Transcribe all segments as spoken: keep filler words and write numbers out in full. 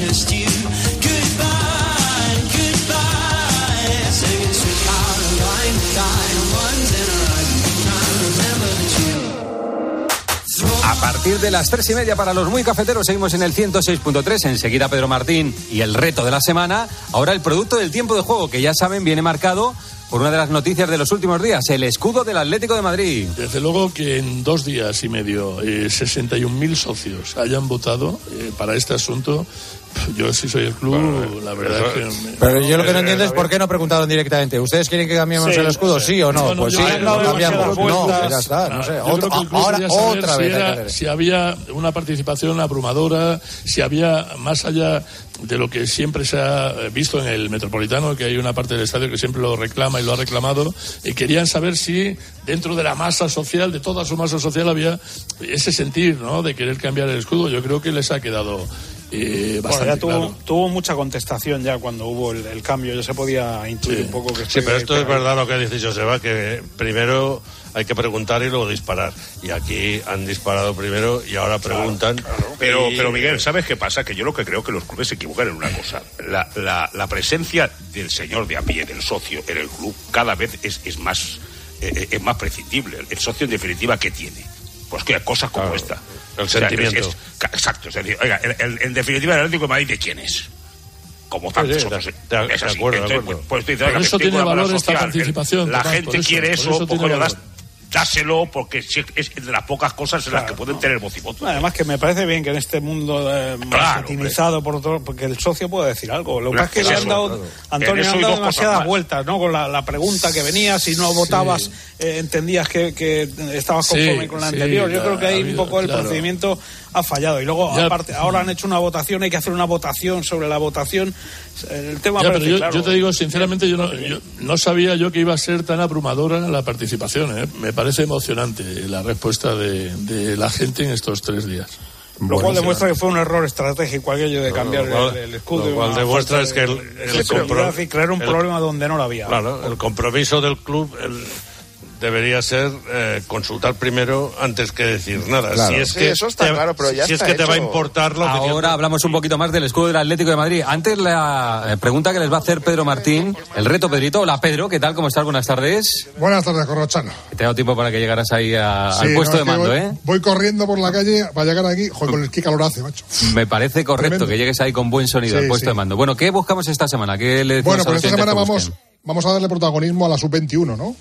just you. Goodbye, goodbye. Singing sweetheart, I'm going to die. One's in a ride. Trying to remember that you. A partir de las tres y media para los muy cafeteros seguimos en el ciento seis punto tres. Enseguida Pedro Martín y el reto de la semana. Ahora el producto del tiempo de juego, que ya saben viene marcado por una de las noticias de los últimos días, el escudo del Atlético de Madrid. Desde luego que en dos días y medio eh, sesenta y un mil socios hayan votado eh, para este asunto. Yo sí soy el club, bueno, la verdad es que... Me... Pero yo lo que no entiendo es por qué no preguntaron directamente. ¿Ustedes quieren que cambiemos sí, el escudo, sí o no? no, no pues sí, no, lo cambiamos. No, pues ya está, no sé. Yo creo que el club ahora otra si vez. Era, si había una participación abrumadora, si había, más allá de lo que siempre se ha visto en el Metropolitano, que hay una parte del estadio que siempre lo reclama y lo ha reclamado, y querían saber si dentro de la masa social, de toda su masa social, había ese sentir, ¿no?, de querer cambiar el escudo. Yo creo que les ha quedado... Eh, bueno, ya tuvo, claro. tuvo mucha contestación ya cuando hubo el, el cambio, ya se podía intuir sí. un poco que... Sí, pero esto es verdad lo que dice Joseba, que primero hay que preguntar y luego disparar. Y aquí han disparado primero y ahora preguntan. Claro, claro. Pero, y... pero Miguel, ¿sabes qué pasa? Que yo lo que creo que los clubes se equivocan en una cosa. La, la, la presencia del señor de a pie, del socio en el club, cada vez es, es más eh, es más prescindible. El socio, en definitiva, ¿qué tiene? Pues que cosas como claro. esta. El sentimiento. Es, es, exacto, es decir, oiga, el, el, en definitiva, el Atlético de Madrid, ¿de quién es? Como tantos sí, otros. De, de, es así. De acuerdo, Entonces, de acuerdo. Pues, pues, por oiga, eso tiene valor esta social, participación. La Tomás, gente eso, quiere eso, eso pues coño, das, dáselo, porque es de las pocas cosas en claro, las que pueden no. tener voz y voto. Además que me parece bien que en este mundo eh, marketingizado por todo, porque el socio puede decir algo. Lo que pasa es que le han dado, claro. Antonio, le han dado demasiadas vueltas, ¿no? Con la, la pregunta que venía, si no votabas, sí. eh, entendías que, que estabas conforme sí, con la sí, anterior. Yo ya, creo que ahí habido, un poco el claro. procedimiento ha fallado. Y luego, ya, aparte, ahora han hecho una votación, hay que hacer una votación sobre la votación. El tema ya, parece pero yo, claro. yo te digo, sinceramente, yo no, yo no sabía yo que iba a ser tan abrumadora la participación, ¿eh? Me parece emocionante la respuesta de, de la gente en estos tres días. Lo bueno, cual demuestra que fue un error estratégico aquello de cambiar lo cual, el, el escudo. Lo cual demuestra es que el, el, el compromiso... y crear un el, problema donde no lo había. Claro, el compromiso del club... El, debería ser eh, consultar primero antes que decir nada. Claro. Si es sí, que eso está te, claro, pero ya si está es que hecho. te va a importar lo Ahora que... hablamos un poquito más del escudo del Atlético de Madrid. Antes la pregunta que les va a hacer Pedro Martín, el reto, Pedrito. Hola, Pedro, ¿qué tal? ¿Cómo estás? Buenas tardes. Buenas tardes, Corrochano. Te he dado tiempo para que llegaras ahí a, sí, al puesto no, de mando, voy, ¿eh? Voy corriendo por la calle para llegar aquí. Joder, con el qué calor hace, macho. Me parece correcto. Tremendo. Que llegues ahí con buen sonido sí, al puesto sí. de mando. Bueno, ¿qué buscamos esta semana? ¿Qué le bueno, pues a esta semana vamos, vamos a darle protagonismo a la sub veintiuno, ¿no?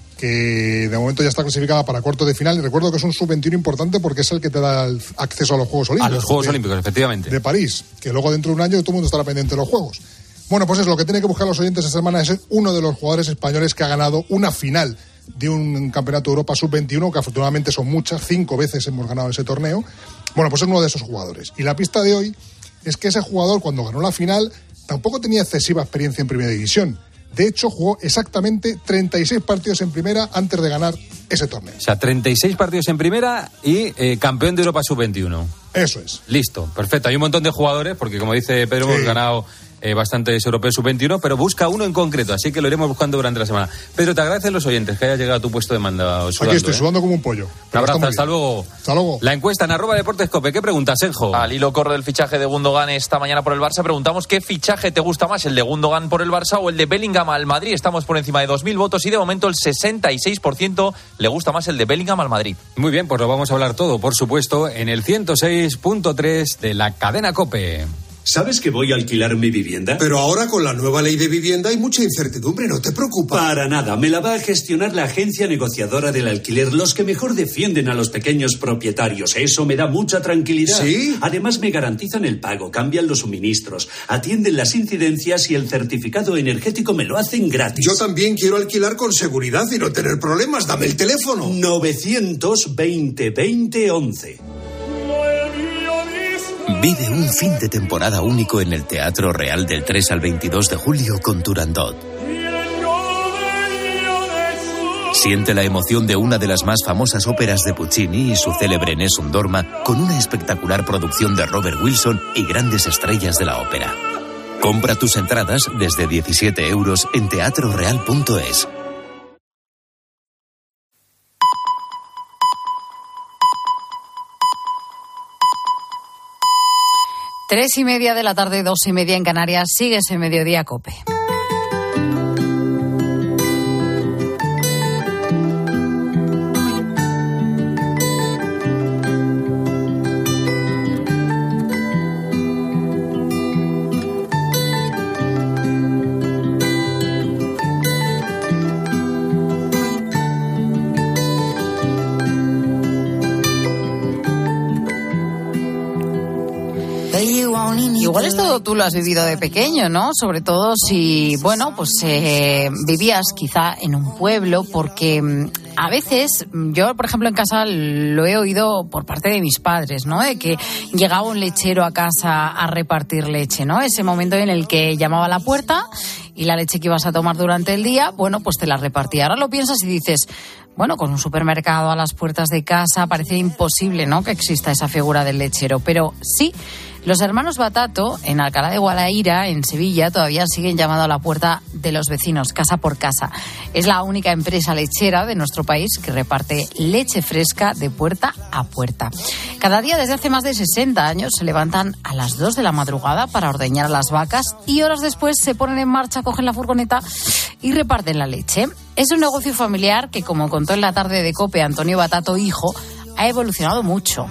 Que de momento ya está clasificada para cuartos de final. Y recuerdo que es un sub veintiuno importante porque es el que te da el acceso a los Juegos Olímpicos. A los Juegos de, Olímpicos, efectivamente. De París, que luego dentro de un año todo el mundo estará pendiente de los Juegos. Bueno, pues es lo que tienen que buscar los oyentes esta semana, es uno de los jugadores españoles que ha ganado una final de un campeonato de Europa sub veintiuno, que afortunadamente son muchas, cinco veces hemos ganado ese torneo. Bueno, pues es uno de esos jugadores. Y la pista de hoy es que ese jugador, cuando ganó la final, tampoco tenía excesiva experiencia en primera división. De hecho, jugó exactamente treinta y seis partidos en primera antes de ganar ese torneo. O sea, treinta y seis partidos en primera y eh, campeón de Europa sub veintiuno. Eso es. Listo, perfecto. Hay un montón de jugadores, porque como dice Pedro, sí. hemos ganado eh, bastantes europeos sub veintiuno, pero busca uno en concreto, así que lo iremos buscando durante la semana. Pedro, te agradecen los oyentes que hayas llegado a tu puesto de mando. Sudando, Aquí estoy, ¿eh? sudando como un pollo. Un abrazo, hasta luego. Hasta luego. La encuesta en arroba Deportes Cope. ¿Qué preguntas, Senjo? Al hilo corre el fichaje de Gundogan esta mañana por el Barça. Preguntamos qué fichaje te gusta más, el de Gundogan por el Barça o el de Bellingham al Madrid. Estamos por encima de dos mil votos y de momento el sesenta y seis por ciento le gusta más el de Bellingham al Madrid. Muy bien, pues lo vamos a hablar todo, por supuesto, en el ciento seis punto tres de la cadena COPE. ¿Sabes que voy a alquilar mi vivienda? Pero ahora con la nueva ley de vivienda hay mucha incertidumbre, ¿no te preocupa? Para nada, me la va a gestionar la agencia negociadora del alquiler, los que mejor defienden a los pequeños propietarios. Eso me da mucha tranquilidad. ¿Sí? Además me garantizan el pago, cambian los suministros, atienden las incidencias y el certificado energético me lo hacen gratis. Yo también quiero alquilar con seguridad y no tener problemas. Dame el teléfono. novecientos veinte veinte once. Vive un fin de temporada único en el Teatro Real del tres al veintidós de julio con Turandot. Siente la emoción de una de las más famosas óperas de Puccini y su célebre Nessun Dorma con una espectacular producción de Robert Wilson y grandes estrellas de la ópera. Compra tus entradas desde diecisiete euros en teatro real punto es. Tres y media de la tarde, dos y media en Canarias. Sigue ese Mediodía COPE. Igual esto tú lo has vivido de pequeño, ¿no? Sobre todo si, bueno, pues eh, vivías quizá en un pueblo, porque a veces, yo por ejemplo en casa lo he oído por parte de mis padres, ¿no? De que llegaba un lechero a casa a repartir leche, ¿no? Ese momento en el que llamaba a la puerta y la leche que ibas a tomar durante el día, bueno, pues te la repartía. Ahora lo piensas y dices, bueno, con un supermercado a las puertas de casa parece imposible, ¿no?, que exista esa figura del lechero, pero sí. Los hermanos Batato, en Alcalá de Guadaira, en Sevilla, todavía siguen llamando a la puerta de los vecinos, casa por casa. Es la única empresa lechera de nuestro país que reparte leche fresca de puerta a puerta. Cada día, desde hace más de sesenta años, se levantan a las dos de la madrugada para ordeñar a las vacas y horas después se ponen en marcha, cogen la furgoneta y reparten la leche. Es un negocio familiar que, como contó en la tarde de COPE Antonio Batato, hijo, ha evolucionado mucho.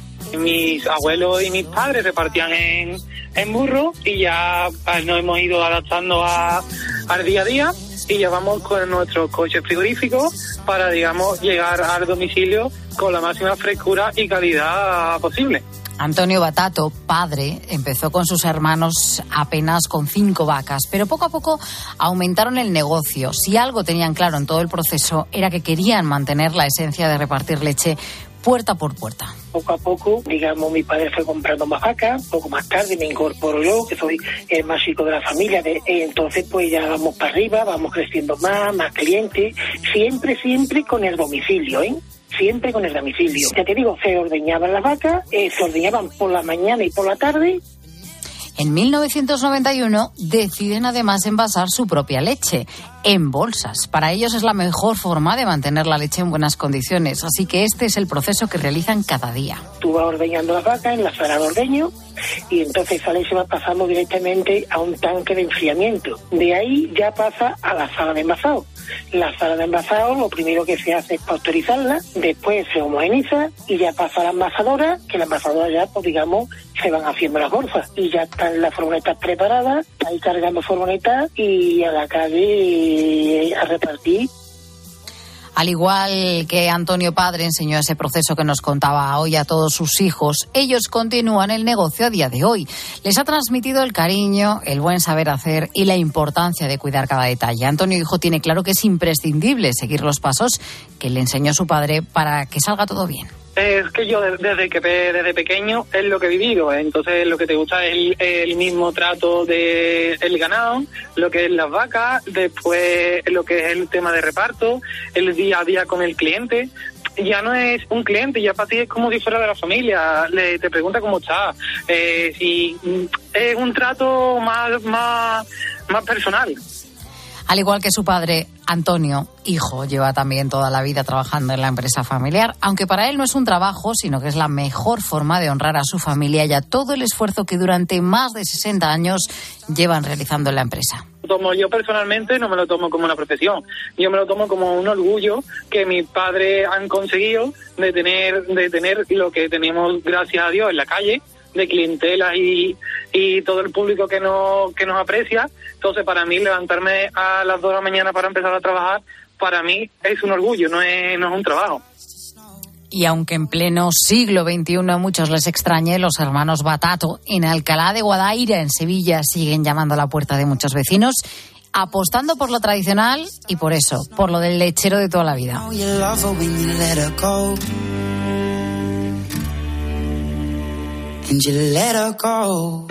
Mis abuelos y mis padres repartían en, en burro y ya pues, nos hemos ido adaptando a, al día a día y ya vamos con nuestros coches frigoríficos para, digamos, llegar al domicilio con la máxima frescura y calidad posible. Antonio Batato, padre, empezó con sus hermanos apenas con cinco vacas, pero poco a poco aumentaron el negocio. Si algo tenían claro en todo el proceso era que querían mantener la esencia de repartir leche puerta por puerta. Poco a poco, digamos, mi padre fue comprando más vacas, poco más tarde me incorporo yo, que soy el más chico de la familia, de, eh, entonces pues ya vamos para arriba, vamos creciendo más, más clientes, siempre, siempre con el domicilio, ¿eh? Siempre con el domicilio. Ya te digo, se ordeñaban las vacas, eh, se ordeñaban por la mañana y por la tarde. En mil novecientos noventa y uno deciden además envasar su propia leche en bolsas. Para ellos es la mejor forma de mantener la leche en buenas condiciones, así que este es el proceso que realizan cada día. Tú vas ordeñando las vacas en la sala de ordeño y entonces esa leche va pasando directamente a un tanque de enfriamiento. De ahí ya pasa a la sala de envasado. La sala de envasado lo primero que se hace es pasteurizarla, después se homogeniza y ya pasa a la envasadora, que la envasadora ya, pues digamos, se van haciendo las bolsas y ya están las furgonetas preparadas, ahí cargando furgonetas y a la calle a repartir. Al igual que Antonio Padre enseñó ese proceso que nos contaba hoy a todos sus hijos, ellos continúan el negocio a día de hoy. Les ha transmitido el cariño, el buen saber hacer y la importancia de cuidar cada detalle. Antonio hijo tiene claro que es imprescindible seguir los pasos que le enseñó su padre para que salga todo bien. Es que yo desde que desde pequeño es lo que he vivido, entonces lo que te gusta es el, el mismo trato de el ganado, lo que es las vacas, después lo que es el tema de reparto, el día a día con el cliente. Ya no es un cliente, ya para ti es como si fuera de la familia, le te pregunta cómo está, eh, si es un trato más más más personal. Al igual que su padre, Antonio, hijo, lleva también toda la vida trabajando en la empresa familiar, aunque para él no es un trabajo, sino que es la mejor forma de honrar a su familia y a todo el esfuerzo que durante más de sesenta años llevan realizando en la empresa. Tomo yo personalmente no me lo tomo como una profesión, yo me lo tomo como un orgullo que mis padres han conseguido de tener de tener lo que tenemos, gracias a Dios, en la calle, de clientela y, y todo el público que nos, que nos aprecia. Entonces, para mí, levantarme a las dos de la mañana para empezar a trabajar, para mí es un orgullo, no es, no es un trabajo. Y aunque en pleno siglo veintiuno a muchos les extrañe, los hermanos Batato en Alcalá de Guadaira, en Sevilla, siguen llamando a la puerta de muchos vecinos, apostando por lo tradicional y por eso, por lo del lechero de toda la vida. And you let her go.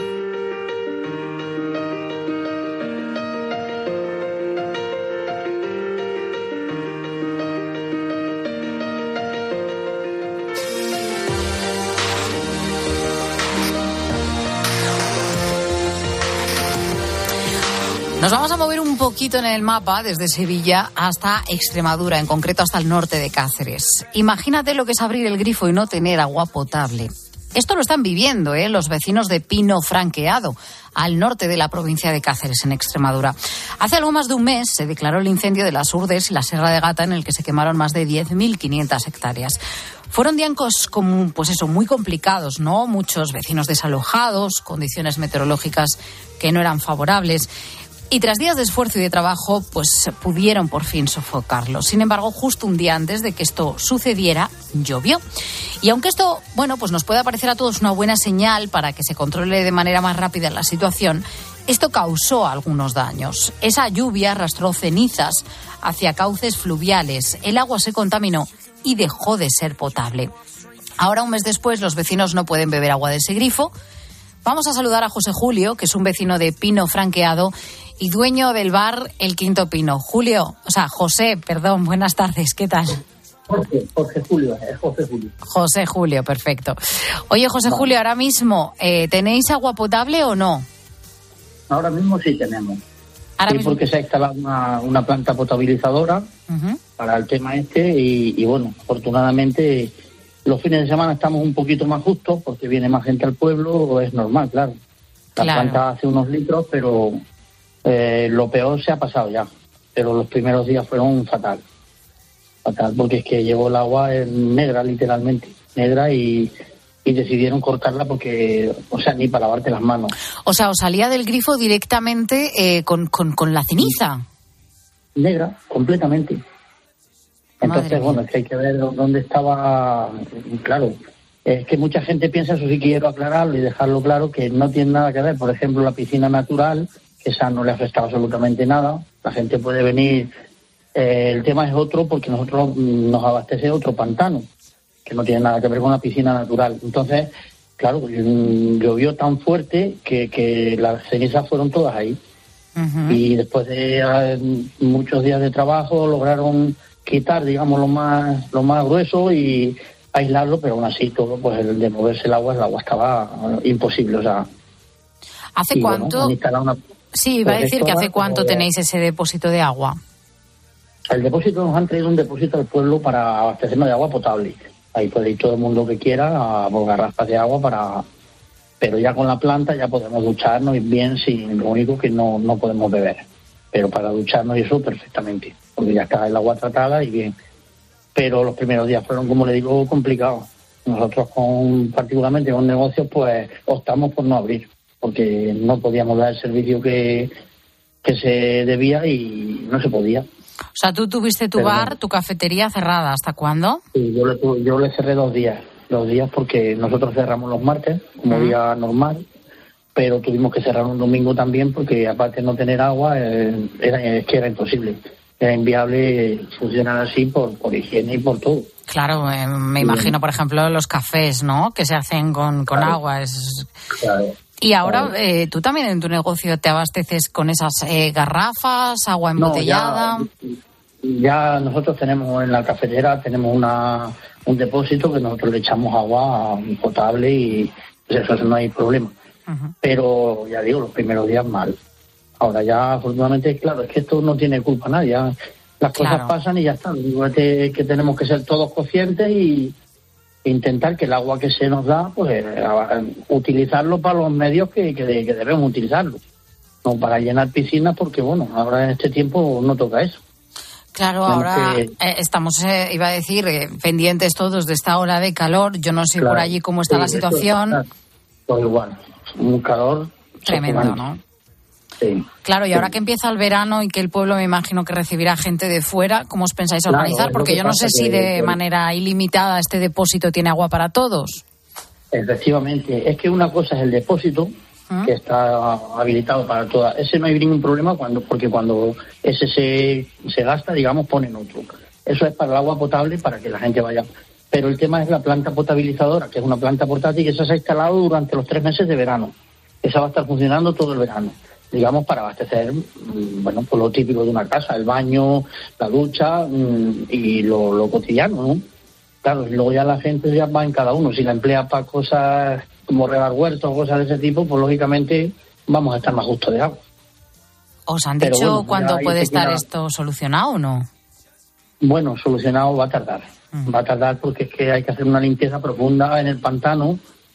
Nos vamos a mover un poquito en el mapa desde Sevilla hasta Extremadura, en concreto hasta el norte de Cáceres. Imagínate lo que es abrir el grifo y no tener agua potable. Esto lo están viviendo ¿eh? los vecinos de Pino Franqueado, al norte de la provincia de Cáceres, en Extremadura. Hace algo más de un mes se declaró el incendio de las Urdes y la Sierra de Gata, en el que se quemaron más de diez mil quinientas hectáreas. Fueron días como, pues eso, muy complicados, ¿no? Muchos vecinos desalojados, condiciones meteorológicas que no eran favorables. Y tras días de esfuerzo y de trabajo, pues pudieron por fin sofocarlo. Sin embargo, justo un día antes de que esto sucediera, llovió. Y aunque esto, bueno, pues nos puede parecer a todos una buena señal para que se controle de manera más rápida la situación, esto causó algunos daños. Esa lluvia arrastró cenizas hacia cauces fluviales, el agua se contaminó y dejó de ser potable. Ahora, un mes después, los vecinos no pueden beber agua de ese grifo. Vamos a saludar a José Julio, que es un vecino de Pino Franqueado y dueño del bar El Quinto Pino. Julio, o sea, José, perdón, buenas tardes, ¿qué tal? Jorge, Jorge Julio, es José Julio. José Julio, perfecto. Oye, José vale. Julio, ahora mismo, eh, ¿tenéis agua potable o no? Ahora mismo sí tenemos. Ahora sí, mismo... porque se ha instalado una, una planta potabilizadora uh-huh. para el tema este y, y bueno, afortunadamente los fines de semana estamos un poquito más justos porque viene más gente al pueblo, es normal, claro. La claro. planta hace unos litros, pero eh, lo peor se ha pasado ya. Pero los primeros días fueron fatal. Fatal, porque es que llegó el agua en negra, literalmente, negra, y, y decidieron cortarla porque, o sea, ni para lavarte las manos. O sea, os salía del grifo directamente eh, con, con, con la ceniza. Negra, completamente. Entonces, Madre bueno, mía. Es que hay que ver dónde estaba, claro, es que mucha gente piensa, eso sí quiero aclararlo y dejarlo claro, que no tiene nada que ver. Por ejemplo, la piscina natural, que esa no le afecta absolutamente nada, la gente puede venir, eh, el tema es otro porque nosotros nos abastece otro pantano, que no tiene nada que ver con la piscina natural. Entonces, claro, llovió tan fuerte que, que las cenizas fueron todas ahí. Uh-huh. Y después de eh, muchos días de trabajo lograron quitar, digamos, lo más lo más grueso y aislarlo, pero aún así todo, pues el de moverse el agua, el agua estaba imposible, o sea. ¿Hace cuánto? Bueno, una, sí, iba a decir que hace cuánto tenéis ese depósito de agua. El depósito, nos han traído un depósito al pueblo para abastecernos de agua potable. Ahí puede ir todo el mundo que quiera a por garrafas de agua para, pero ya con la planta ya podemos ducharnos bien, sin lo único que no, no podemos beber. Pero para ducharnos y eso perfectamente, porque ya está el agua tratada y bien. Pero los primeros días fueron, como le digo, complicados. Nosotros, con particularmente con negocios, pues optamos por no abrir, porque no podíamos dar el servicio que, que se debía y no se podía. O sea, tú tuviste tu Pero, bar, tu cafetería cerrada, ¿hasta cuándo? Sí, yo le, yo le cerré dos días, dos días porque nosotros cerramos los martes, como uh-huh. día normal, pero tuvimos que cerrar un domingo también porque aparte de no tener agua, eh, era, es que era imposible. Era inviable funcionar así por, por higiene y por todo. Claro, eh, me sí. imagino, por ejemplo, los cafés, ¿no?, que se hacen con, con claro. agua. Es... Claro. Y ahora, claro. eh, ¿tú también en tu negocio te abasteces con esas eh, garrafas, agua embotellada? No, ya, ya nosotros tenemos en la cafetera, tenemos una un depósito que nosotros le echamos agua potable y pues eso no hay problema. Uh-huh. Pero ya digo, los primeros días mal. Ahora ya, afortunadamente, claro, es que esto no tiene culpa nadie. Ya, las cosas claro. pasan y ya está. Digo, es que tenemos que ser todos conscientes y intentar que el agua que se nos da, pues utilizarlo para los medios que, que, que debemos utilizarlo. No para llenar piscinas, porque bueno, ahora en este tiempo no toca eso. Claro, ahora que... eh, estamos, eh, iba a decir, eh, pendientes todos de esta ola de calor. Yo no sé claro. por allí cómo está sí, la situación. Es, pues igual, un calor tremendo, ¿no? Sí. Claro, y sí. ahora que empieza el verano y que el pueblo me imagino que recibirá gente de fuera, ¿cómo os pensáis claro, organizar? Porque yo no sé si de que... manera ilimitada este depósito tiene agua para todos. Efectivamente, es que una cosa es el depósito, ¿Mm? que está habilitado para todas. Ese no hay ningún problema cuando porque cuando ese se, se gasta, digamos, ponen otro. Eso es para el agua potable, para que la gente vaya. Pero el tema es la planta potabilizadora, que es una planta portátil que esa se ha instalado durante los tres meses de verano. Esa va a estar funcionando todo el verano, digamos, para abastecer, bueno, pues lo típico de una casa, el baño, la ducha y lo, lo cotidiano, ¿no? Claro, y luego ya la gente ya va en cada uno. Si la emplea para cosas como regar huertos, cosas de ese tipo, pues lógicamente vamos a estar más justos de agua. ¿Os han dicho bueno, cuándo puede estar queda... esto solucionado o no? Bueno, solucionado va a tardar. Uh-huh. Va a tardar porque es que hay que hacer una limpieza profunda en el pantano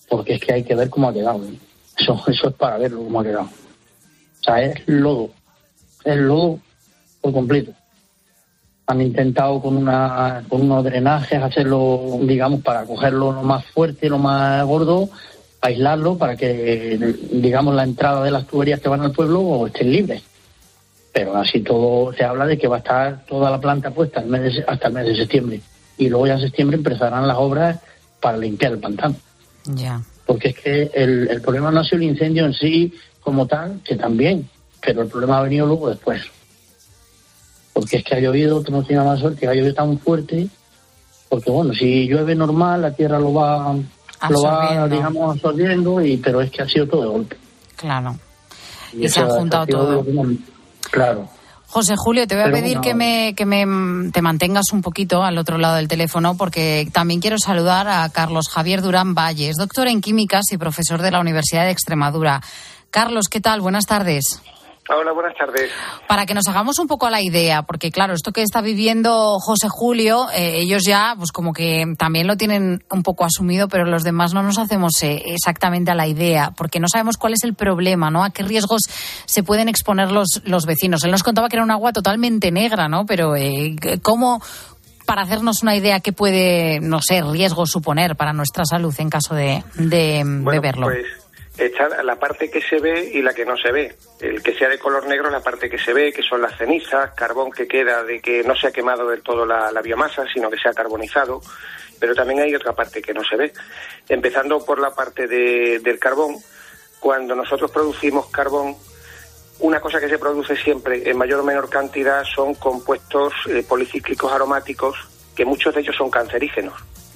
porque es que hay que ver cómo ha quedado. Eso, eso es para verlo cómo ha quedado. O sea, es lodo, es lodo por completo. Han intentado con una con unos drenajes hacerlo, digamos, para cogerlo lo más fuerte, lo más gordo, aislarlo para que, digamos, la entrada de las tuberías que van al pueblo estén libres. Pero así todo se habla de que va a estar toda la planta puesta el mes de, hasta el mes de septiembre. Y luego ya en septiembre empezarán las obras para limpiar el pantano. Ya. Porque es que el, el problema no ha sido el incendio en sí como tal, que también, pero el problema ha venido luego después. Porque es que ha llovido, que hemos tenido más suerte, ha llovido tan fuerte, porque bueno, si llueve normal, la tierra lo va, lo va digamos, absorbiendo, y, pero es que ha sido todo de golpe. Claro. Y, y se han juntado todo. De, claro. José Julio, te voy a Pero pedir bueno, que me que me te mantengas un poquito al otro lado del teléfono, porque también quiero saludar a Carlos Javier Durán Valles, doctor en químicas y profesor de la Universidad de Extremadura. Carlos, ¿qué tal? Buenas tardes. Hola, buenas tardes. Para que nos hagamos un poco a la idea, porque claro, esto que está viviendo José Julio, eh, ellos ya pues como que también lo tienen un poco asumido, pero los demás no nos hacemos eh, exactamente a la idea, porque no sabemos cuál es el problema, ¿no? A qué riesgos se pueden exponer los, los vecinos. Él nos contaba que era un agua totalmente negra, ¿no? Pero eh, ¿cómo, para hacernos una idea, qué puede, no sé, riesgo suponer para nuestra salud en caso de, de bueno, beberlo? Pues está la parte que se ve y la que no se ve. El que sea de color negro es la parte que se ve, que son las cenizas, carbón que queda de que no se ha quemado del todo la, la biomasa, sino que se ha carbonizado, pero también hay otra parte que no se ve. Empezando por la parte de, del carbón, cuando nosotros producimos carbón, una cosa que se produce siempre en mayor o menor cantidad son compuestos eh, policíclicos aromáticos, que muchos de ellos son cancerígenos.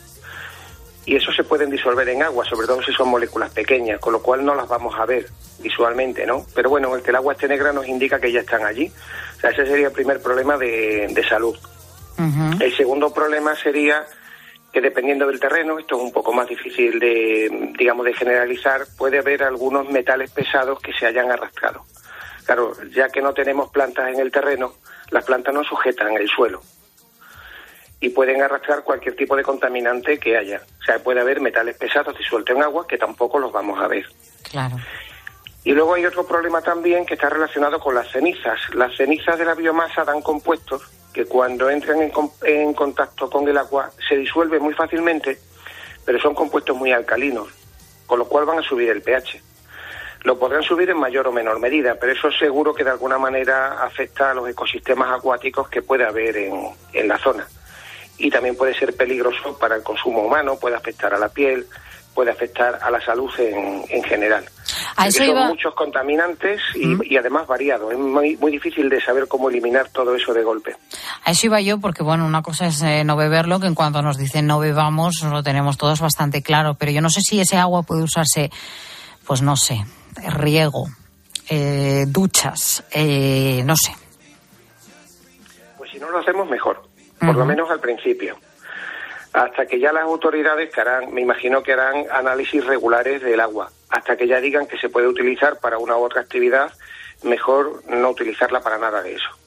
Y eso se pueden disolver en agua, sobre todo si son moléculas pequeñas, con lo cual no las vamos a ver visualmente, ¿no? Pero bueno, el que el agua esté negra nos indica que ya están allí. O sea, ese sería el primer problema de, de salud. Uh-huh. El segundo problema sería que, dependiendo del terreno, esto es un poco más difícil de, digamos, de generalizar, puede haber algunos metales pesados que se hayan arrastrado. Claro, ya que no tenemos plantas en el terreno, las plantas no sujetan el suelo y pueden arrastrar cualquier tipo de contaminante que haya. O sea, puede haber metales pesados disueltos en agua que tampoco los vamos a ver. Claro. Y luego hay otro problema también que está relacionado con las cenizas. Las cenizas de la biomasa dan compuestos que cuando entran en, en contacto con el agua se disuelven muy fácilmente, pero son compuestos muy alcalinos, con lo cual van a subir el pH. Lo podrán subir en mayor o menor medida, pero eso seguro que de alguna manera afecta a los ecosistemas acuáticos que puede haber en, en la zona. Y también puede ser peligroso para el consumo humano, puede afectar a la piel, puede afectar a la salud en, en general. A eso son iba... muchos contaminantes y, ¿Mm? y además variados. Es muy, muy difícil de saber cómo eliminar todo eso de golpe. A eso iba yo, porque bueno, una cosa es eh, no beberlo, que en cuanto nos dicen no bebamos, lo tenemos todos bastante claro, pero yo no sé si ese agua puede usarse, pues no sé, riego, eh, duchas, eh, no sé. Pues si no lo hacemos, mejor. Por lo menos al principio, hasta que ya las autoridades que harán, me imagino que harán análisis regulares del agua, hasta que ya digan que se puede utilizar para una u otra actividad, mejor no utilizarla para nada de eso.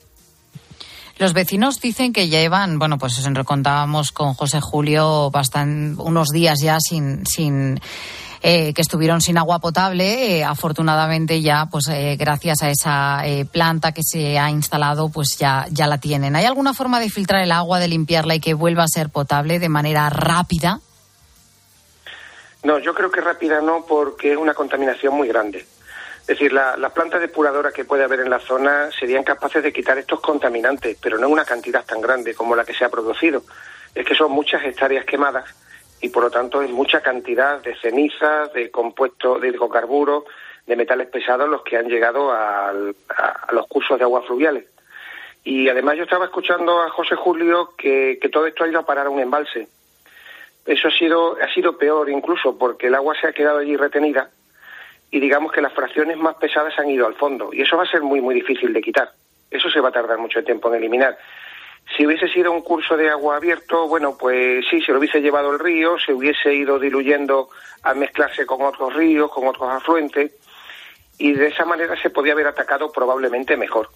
Los vecinos dicen que ya llevan, bueno, pues nos contábamos con José Julio bastan, unos días ya sin... sin Eh, que estuvieron sin agua potable. Eh, afortunadamente ya, pues eh, gracias a esa eh, planta que se ha instalado, pues ya, ya la tienen. ¿Hay alguna forma de filtrar el agua, de limpiarla y que vuelva a ser potable de manera rápida? No, yo creo que rápida no, porque es una contaminación muy grande. Es decir, la, las plantas depuradoras que puede haber en la zona serían capaces de quitar estos contaminantes, pero no en una cantidad tan grande como la que se ha producido. Es que son muchas hectáreas quemadas y por lo tanto es mucha cantidad de cenizas, de compuestos, de hidrocarburos, de metales pesados los que han llegado a, a, a los cursos de aguas fluviales. Y además yo estaba escuchando a José Julio que, que todo esto ha ido a parar a un embalse. Eso ha sido, ha sido peor incluso, porque el agua se ha quedado allí retenida y digamos que las fracciones más pesadas han ido al fondo, y eso va a ser muy muy difícil de quitar. Eso se va a tardar mucho tiempo en eliminar. Si hubiese sido un curso de agua abierto, bueno, pues sí, se lo hubiese llevado el río, se hubiese ido diluyendo al mezclarse con otros ríos, con otros afluentes, y de esa manera se podía haber atacado probablemente mejor.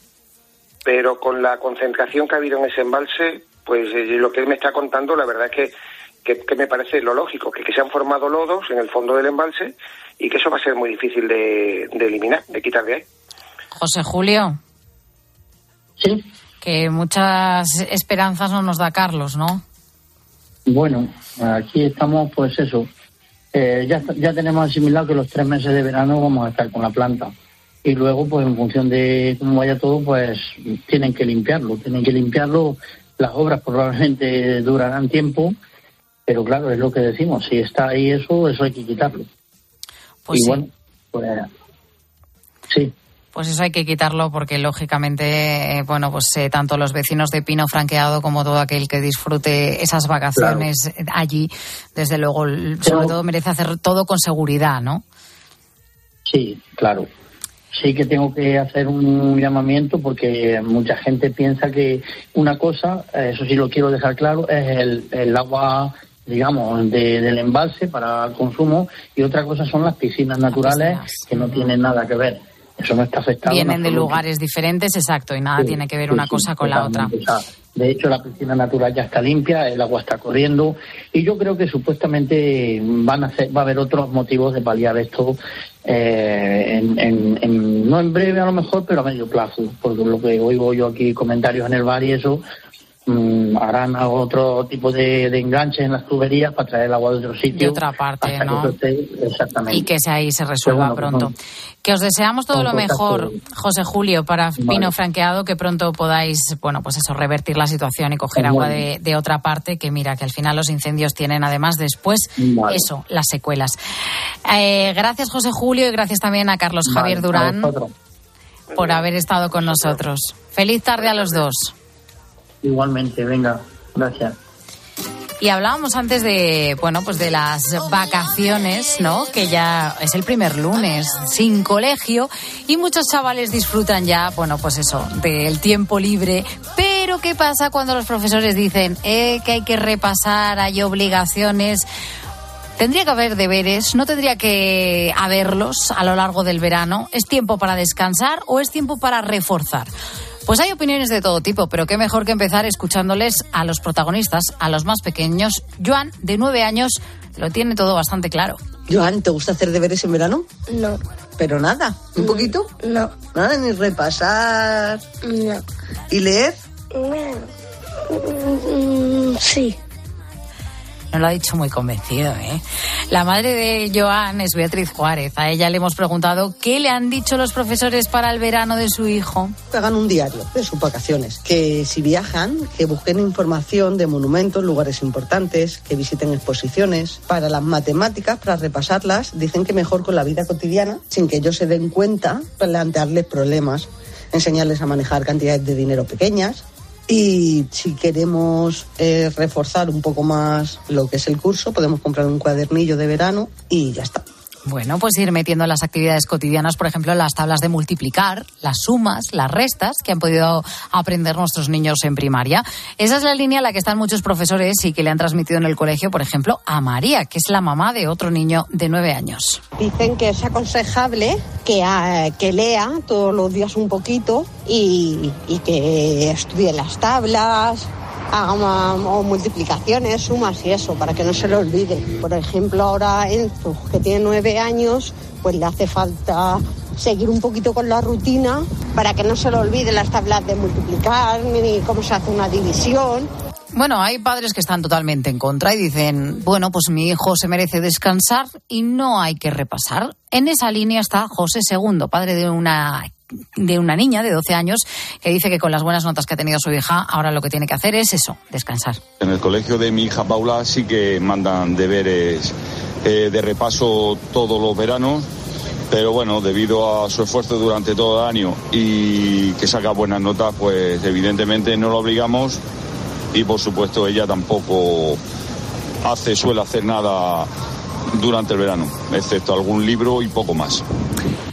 Pero con la concentración que ha habido en ese embalse, pues eh, lo que él me está contando, la verdad es que, que, que me parece lo lógico, que, que se han formado lodos en el fondo del embalse y que eso va a ser muy difícil de, de eliminar, de quitar de ahí. José Julio. Sí. Que muchas esperanzas no nos da Carlos, ¿no? Bueno, aquí estamos, pues eso. Eh, ya, ya tenemos asimilado que los tres meses de verano vamos a estar con la planta. Y luego, pues en función de cómo vaya todo, pues tienen que limpiarlo. Tienen que limpiarlo. Las obras probablemente durarán tiempo, pero claro, es lo que decimos. Si está ahí eso, eso hay que quitarlo. Pues y sí. bueno, pues sí. Pues eso hay que quitarlo porque, lógicamente, eh, bueno, pues eh, tanto los vecinos de Pino Franqueado como todo aquel que disfrute esas vacaciones claro. allí, desde luego, Pero, sobre todo merece hacer todo con seguridad, ¿no? Sí, claro. Sí que tengo que hacer un llamamiento porque mucha gente piensa que una cosa, eso sí lo quiero dejar claro, es el, el agua, digamos, de, del embalse para el consumo, y otra cosa son las piscinas naturales que no tienen nada que ver. Eso no está afectado. Vienen de lugares diferentes, exacto, y nada sí, tiene que ver sí, una sí, cosa con la otra. O sea, de hecho, la piscina natural ya está limpia, el agua está corriendo, y yo creo que supuestamente van a hacer, va a haber otros motivos de paliar esto, eh, en, en, en, no en breve a lo mejor, pero a medio plazo, porque lo que oigo yo aquí, comentarios en el bar y eso, mmm, harán otro tipo de, de enganches en las tuberías para traer el agua de otro sitio. De otra parte, ¿no? Esté, exactamente. Y que se ahí se resuelva bueno, pronto. Pues no. Que os deseamos todo lo mejor, José Julio, para vale. Pino Franqueado, que pronto podáis, bueno, pues eso, revertir la situación y coger agua de, de otra parte, que mira, que al final los incendios tienen además después, vale. eso, las secuelas. Eh, gracias, José Julio, y gracias también a Carlos vale, Javier Durán por haber estado con nosotros. Feliz tarde a los dos. Igualmente, venga, gracias. Y hablábamos antes de, bueno, pues de las vacaciones, ¿no? Que ya es el primer lunes sin colegio y muchos chavales disfrutan ya, bueno, pues eso, del tiempo libre. Pero ¿qué pasa cuando los profesores dicen eh, que hay que repasar, hay obligaciones? ¿Tendría que haber deberes? ¿No tendría que haberlos a lo largo del verano? ¿Es tiempo para descansar o es tiempo para reforzar? Pues hay opiniones de todo tipo, pero qué mejor que empezar escuchándoles a los protagonistas, a los más pequeños. Joan, de nueve años, lo tiene todo bastante claro. Joan, ¿te gusta hacer deberes en verano? No. ¿Pero nada? ¿Un no. poquito? No. ¿Nada? ¿Ni repasar? No. ¿Y leer? No. Sí. No lo ha dicho muy convencido, ¿eh? La madre de Joan es Beatriz Juárez. A ella le hemos preguntado qué le han dicho los profesores para el verano de su hijo. Que hagan un diario de sus vacaciones. Que si viajan, que busquen información de monumentos, lugares importantes, que visiten exposiciones. Para las matemáticas, para repasarlas, dicen que mejor con la vida cotidiana, sin que ellos se den cuenta, plantearles problemas, enseñarles a manejar cantidades de dinero pequeñas. Y si queremos eh, reforzar un poco más lo que es el curso, podemos comprar un cuadernillo de verano y ya está. Bueno, pues ir metiendo en las actividades cotidianas, por ejemplo, las tablas de multiplicar, las sumas, las restas que han podido aprender nuestros niños en primaria. Esa es la línea a la que están muchos profesores y que le han transmitido en el colegio, por ejemplo, a María, que es la mamá de otro niño de nueve años. Dicen que es aconsejable que, uh, que lea todos los días un poquito y, y que estudie las tablas, haga o multiplicaciones, sumas y eso, para que no se lo olvide. Por ejemplo, ahora Enzo, que tiene nueve años, pues le hace falta seguir un poquito con la rutina para que no se lo olvide las tablas de multiplicar ni cómo se hace una división. Bueno, hay padres que están totalmente en contra y dicen, bueno, pues mi hijo se merece descansar y no hay que repasar. En esa línea está José Segundo, padre de una de una niña de doce años que dice que con las buenas notas que ha tenido su hija, ahora lo que tiene que hacer es eso, descansar. En el colegio de mi hija Paula sí que mandan deberes eh, de repaso todos los veranos, pero bueno, debido a su esfuerzo durante todo el año y que saca buenas notas, pues evidentemente no lo obligamos y por supuesto ella tampoco hace, suele hacer nada durante el verano, excepto algún libro y poco más.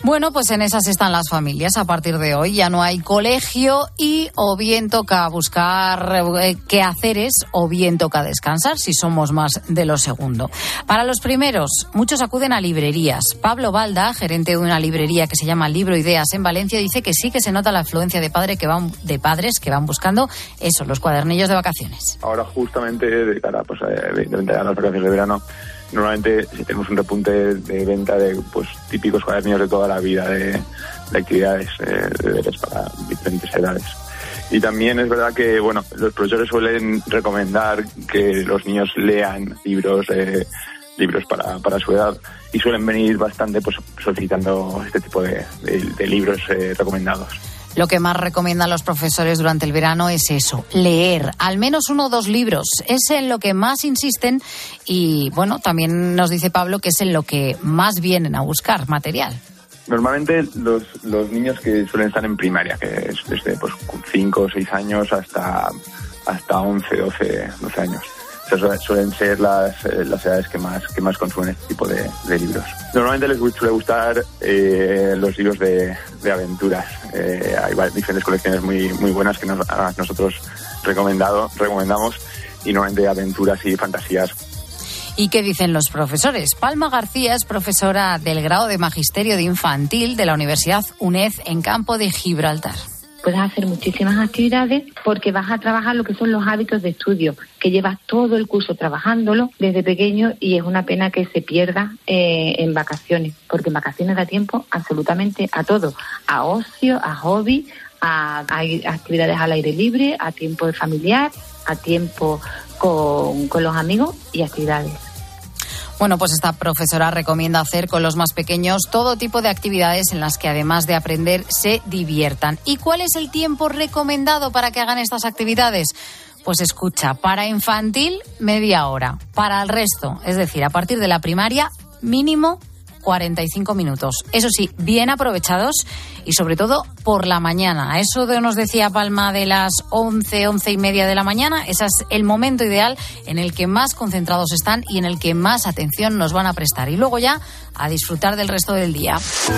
Bueno, pues en esas están las familias. A partir de hoy ya no hay colegio y o bien toca buscar eh, qué haceres o bien toca descansar si somos más de lo segundo. Para los primeros, muchos acuden a librerías. Pablo Balda, gerente de una librería que se llama Libro Ideas en Valencia, dice que sí que se nota la afluencia de, padre que van, de padres que van buscando eso, los cuadernillos de vacaciones. Ahora justamente de cara pues, de, de venta a las vacaciones de verano, normalmente tenemos un repunte de venta de pues típicos cuadernillos de toda la vida, de, de actividades, eh, de deberes para diferentes edades. Y también es verdad que bueno, los profesores suelen recomendar que los niños lean libros, eh, libros para, para su edad, y suelen venir bastante pues solicitando este tipo de, de, de libros eh, recomendados. Lo que más recomiendan los profesores durante el verano es eso, leer, al menos uno o dos libros. Es en lo que más insisten y, bueno, también nos dice Pablo que es en lo que más vienen a buscar material. Normalmente los, los niños que suelen estar en primaria, que es desde pues cinco o seis años hasta, hasta once, doce, doce años. Suelen ser las, las edades que más que más consumen este tipo de, de libros. Normalmente les suele gustar eh, los libros de, de aventuras. Eh, hay diferentes colecciones muy muy buenas que nos, nosotros recomendado recomendamos, y normalmente aventuras y fantasías. ¿Y qué dicen los profesores? Palma García es profesora del grado de Magisterio de Infantil de la Universidad UNED en Campo de Gibraltar. Puedes hacer muchísimas actividades porque vas a trabajar lo que son los hábitos de estudio, que llevas todo el curso trabajándolo desde pequeño, y es una pena que se pierda eh, en vacaciones, porque en vacaciones da tiempo absolutamente a todo, a ocio, a hobby, a, a actividades al aire libre, a tiempo de familiar, a tiempo con, con los amigos y actividades. Bueno, pues esta profesora recomienda hacer con los más pequeños todo tipo de actividades en las que, además de aprender, se diviertan. ¿Y cuál es el tiempo recomendado para que hagan estas actividades? Pues escucha, para infantil, media hora. Para el resto, es decir, a partir de la primaria, mínimo cuarenta y cinco minutos. Eso sí, bien aprovechados y sobre todo por la mañana. A eso de nos decía Palma de las once, once y media de la mañana, ese es el momento ideal en el que más concentrados están y en el que más atención nos van a prestar. Y luego ya a disfrutar del resto del día.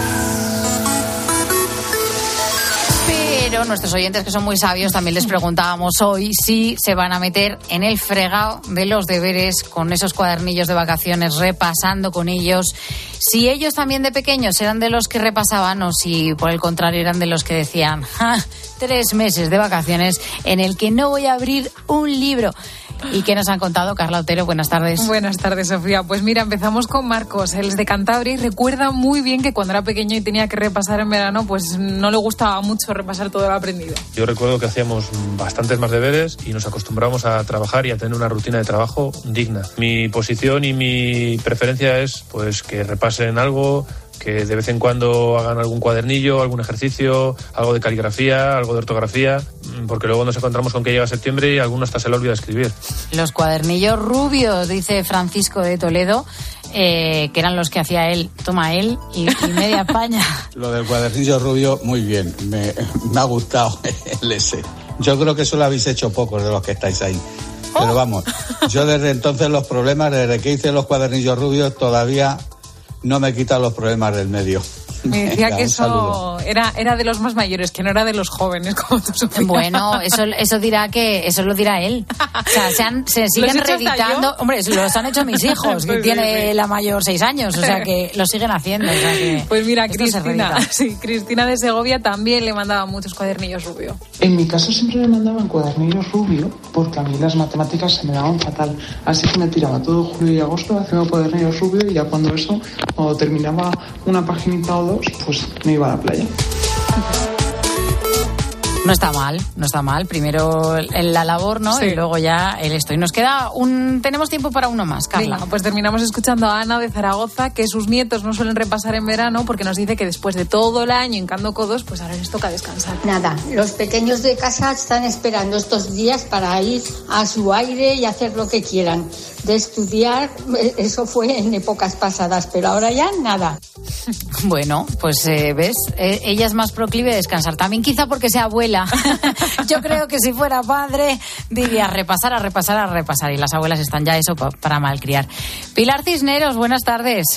Pero nuestros oyentes, que son muy sabios, también les preguntábamos hoy si se van a meter en el fregado de los deberes con esos cuadernillos de vacaciones, repasando con ellos. Si ellos también de pequeños eran de los que repasaban o si por el contrario eran de los que decían, ¡ja! Tres meses de vacaciones en el que no voy a abrir un libro. ¿Y qué nos han contado? Carla Otero, buenas tardes. Buenas tardes, Sofía. Pues mira, empezamos con Marcos, él es de Cantabria y recuerda muy bien que cuando era pequeño y tenía que repasar en verano, pues no le gustaba mucho repasar todo lo aprendido. Yo recuerdo que hacíamos bastantes más deberes y nos acostumbrábamos a trabajar y a tener una rutina de trabajo digna. Mi posición y mi preferencia es pues que repasen algo, que de vez en cuando hagan algún cuadernillo, algún ejercicio, algo de caligrafía, algo de ortografía, porque luego nos encontramos con que llega septiembre y alguno hasta se le olvida escribir. Los cuadernillos rubios, dice Francisco de Toledo, eh, que eran los que hacía él, toma él y, y media España. Lo del cuadernillo rubio, muy bien, me, me ha gustado el ese. Yo creo que eso lo habéis hecho pocos de los que estáis ahí. Pero oh. vamos, yo desde entonces los problemas, desde que hice los cuadernillos rubios, todavía no me he quitado los problemas del medio. Me decía Venga, que eso era, era de los más mayores, que no era de los jóvenes como tú, Sofía. Bueno, eso, eso dirá que eso lo dirá él. O sea, se, han, se siguen reeditando. Hombre, los han hecho mis hijos, que pues tiene sí, sí. la mayor seis años, o sea que lo siguen haciendo. O sea que pues mira, Cristina, sí, Cristina de Segovia también le mandaba muchos cuadernillos rubio. En mi caso siempre me mandaban cuadernillos rubio, porque a mí las matemáticas se me daban fatal. Así que me tiraba todo julio y agosto haciendo cuadernillos rubio, y ya cuando eso, cuando terminaba una paginita o dos, pues me iba a la playa. No está mal, no está mal. Primero la labor, ¿no? Sí. Y luego ya el esto. Y nos queda un... Tenemos tiempo para uno más, Carla. Venga, pues terminamos escuchando a Ana de Zaragoza, que sus nietos no suelen repasar en verano porque nos dice que después de todo el año hincando codos, pues ahora les toca descansar. Nada, los pequeños de casa están esperando estos días para ir a su aire y hacer lo que quieran. De estudiar, eso fue en épocas pasadas, pero ahora ya nada. Bueno, pues eh, ves, eh, ella es más proclive a descansar. También quizá porque sea abuela. Yo creo que si fuera padre diría repasar, a repasar, a repasar. Y las abuelas están ya eso pa- para malcriar. Pilar Cisneros, buenas tardes.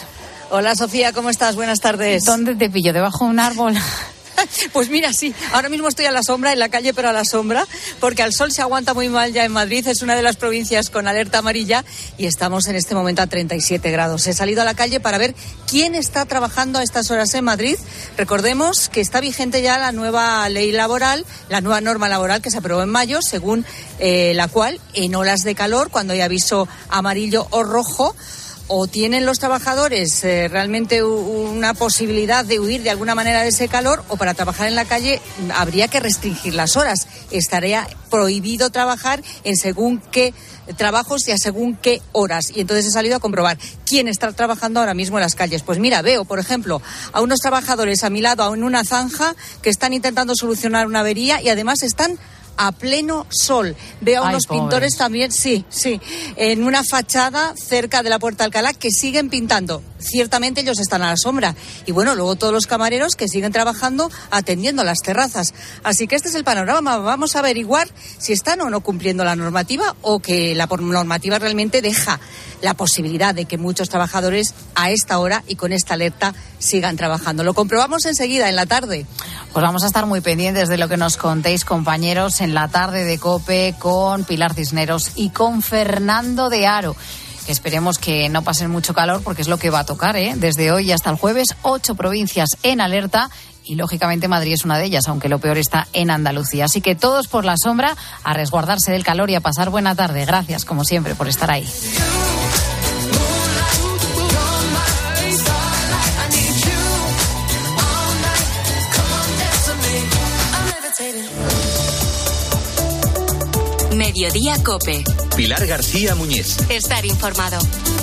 Hola Sofía, ¿cómo estás? Buenas tardes. ¿Dónde te pillo? ¿Debajo de un árbol? Pues mira, sí, ahora mismo estoy a la sombra, en la calle, pero a la sombra, porque al sol se aguanta muy mal ya en Madrid, es una de las provincias con alerta amarilla y estamos en este momento a treinta y siete grados. He salido a la calle para ver quién está trabajando a estas horas en Madrid. Recordemos que está vigente ya la nueva ley laboral, la nueva norma laboral que se aprobó en mayo, según eh, la cual en olas de calor, cuando hay aviso amarillo o rojo, o tienen los trabajadores eh, realmente una posibilidad de huir de alguna manera de ese calor, o para trabajar en la calle habría que restringir las horas. Estaría prohibido trabajar en según qué trabajos y a según qué horas. Y entonces he salido a comprobar quién está trabajando ahora mismo en las calles. Pues mira, veo, por ejemplo, a unos trabajadores a mi lado en una zanja que están intentando solucionar una avería y además están a pleno sol. Veo a Ay, unos pobres. pintores también, sí, sí, en una fachada cerca de la Puerta de Alcalá que siguen pintando. Ciertamente ellos están a la sombra. Y bueno, luego todos los camareros que siguen trabajando atendiendo las terrazas. Así que este es el panorama. Vamos a averiguar si están o no cumpliendo la normativa o que la normativa realmente deja la posibilidad de que muchos trabajadores a esta hora y con esta alerta sigan trabajando. Lo comprobamos enseguida en la tarde. Pues vamos a estar muy pendientes de lo que nos contéis, compañeros, en la tarde de COPE con Pilar Cisneros y con Fernando de Aro. Que esperemos que no pasen mucho calor porque es lo que va a tocar, ¿eh? Desde hoy hasta el jueves, ocho provincias en alerta y lógicamente Madrid es una de ellas, aunque lo peor está en Andalucía. Así que todos por la sombra, a resguardarse del calor y a pasar buena tarde. Gracias, como siempre, por estar ahí. Mediodía COPE. Pilar García Muñiz. Estar informado.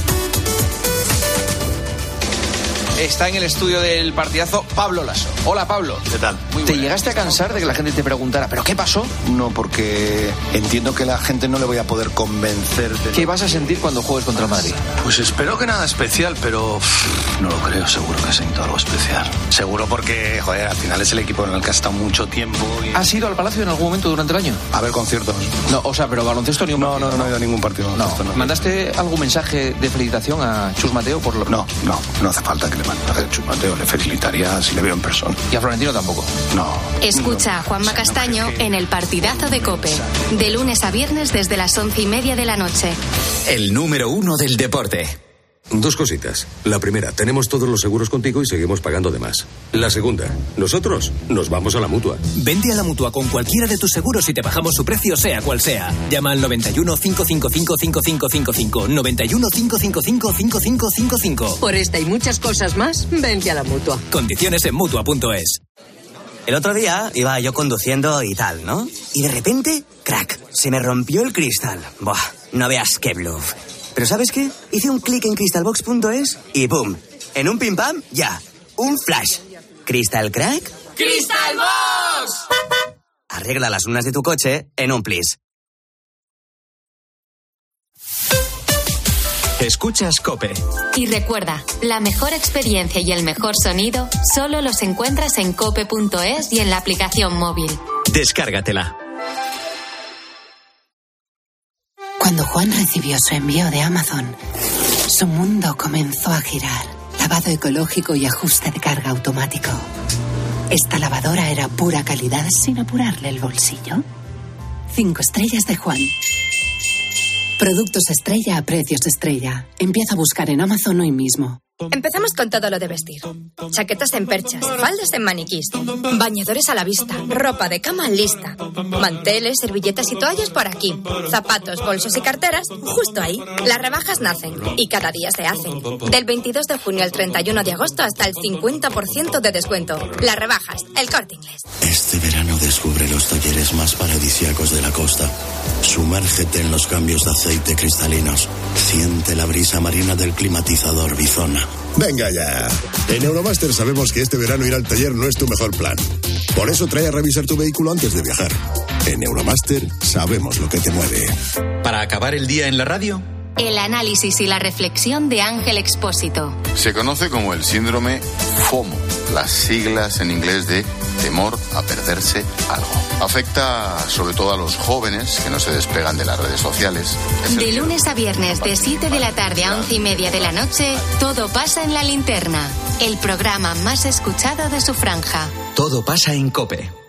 Está en el estudio del partidazo Pablo Lasso. Hola, Pablo. ¿Qué tal? ¿Te llegaste a cansar de que la gente te preguntara, ¿pero qué pasó? No, porque entiendo que la gente no le voy a poder convencer de... ¿Qué vas a sentir cuando juegues contra el Madrid? Pues espero que nada especial, pero uff, no lo creo, seguro que siento algo especial. Seguro porque, joder, al final es el equipo en el que ha estado mucho tiempo y... ¿Has ido al Palacio en algún momento durante el año? A ver conciertos. No, o sea, pero baloncesto ni un No, partido, no, no, no he ido a ningún partido. No. baloncesto, no. ¿Mandaste algún mensaje de felicitación a Chus Mateo por lo... No, no, no hace falta que le mande a Chus Mateo, le felicitaría si le veo en persona. ¿Y a Florentino tampoco? No. Escucha a Juanma Castaño en el partidazo de COPE. De lunes a viernes desde las once y media de la noche. El número uno del deporte. Dos cositas. La primera, tenemos todos los seguros contigo y seguimos pagando de más. La segunda, nosotros nos vamos a la Mutua. Vente a la Mutua con cualquiera de tus seguros y te bajamos su precio sea cual sea. Llama al noventa y uno, cinco cinco cinco, cinco cinco cinco cinco, noventa y uno, cinco cinco cinco, cinco cinco cinco cinco. Por esta y muchas cosas más, vente a la Mutua. Condiciones en Mutua punto es. El otro día iba yo conduciendo y tal, ¿no? Y de repente, crack, se me rompió el cristal. Buah, no veas qué bluff. Pero ¿sabes qué? Hice un clic en crystalbox punto es y ¡pum! En un pim pam, ya. Un flash. ¿Crystal crack? ¡Crystalbox! Arregla las lunas de tu coche en un plis. Escuchas COPE. Y recuerda, la mejor experiencia y el mejor sonido solo los encuentras en cope punto es y en la aplicación móvil. Descárgatela. Cuando Juan recibió su envío de Amazon, su mundo comenzó a girar. Lavado ecológico y ajuste de carga automático. Esta lavadora era pura calidad sin apurarle el bolsillo. Cinco estrellas de Juan. Productos estrella a precios estrella. Empieza a buscar en Amazon hoy mismo. Empezamos con todo lo de vestir. Chaquetas en perchas, faldas en maniquís, bañadores a la vista, ropa de cama lista, manteles, servilletas y toallas por aquí, zapatos, bolsos y carteras justo ahí. Las rebajas nacen y cada día se hacen. Del veintidós de junio al treinta y uno de agosto hasta el cincuenta por ciento de descuento. Las rebajas, El Corte Inglés. Este verano descubre los talleres más paradisíacos de la costa. Sumérgete en los cambios de aceite cristalinos. Siente la brisa marina del climatizador Bizona. Venga ya. En Euromaster sabemos que este verano ir al taller no es tu mejor plan. Por eso trae a revisar tu vehículo antes de viajar. En Euromaster sabemos lo que te mueve. Para acabar el día en la radio, El análisis y la reflexión de Ángel Expósito. Se conoce como el síndrome FOMO, las siglas en inglés de temor a perderse algo. Afecta sobre todo a los jóvenes que no se despegan de las redes sociales. De lunes a viernes de siete de la tarde a once y media de la noche, Todo pasa en la linterna, el programa más escuchado de su franja. Todo pasa en COPE.